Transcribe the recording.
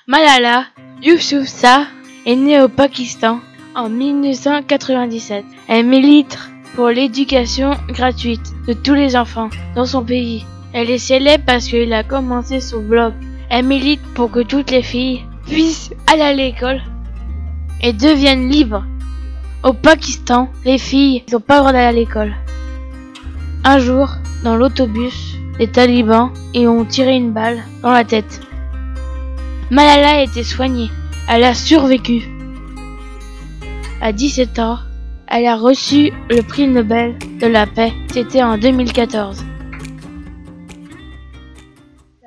Malala Yousafzai est née au Pakistan en 1997. Elle milite pour l'éducation gratuite de tous les enfants dans son pays. Elle est célèbre parce qu'elle a commencé son blog. Elle milite pour que toutes les filles puissent aller à l'école et deviennent libres. Au Pakistan, les filles n'ont pas le droit d'aller à l'école. Un jour, dans l'autobus, les talibans y ont tiré une balle dans la tête. Malala a été soignée. Elle a survécu. À 17 ans, elle a reçu le prix Nobel de la paix. C'était en 2014.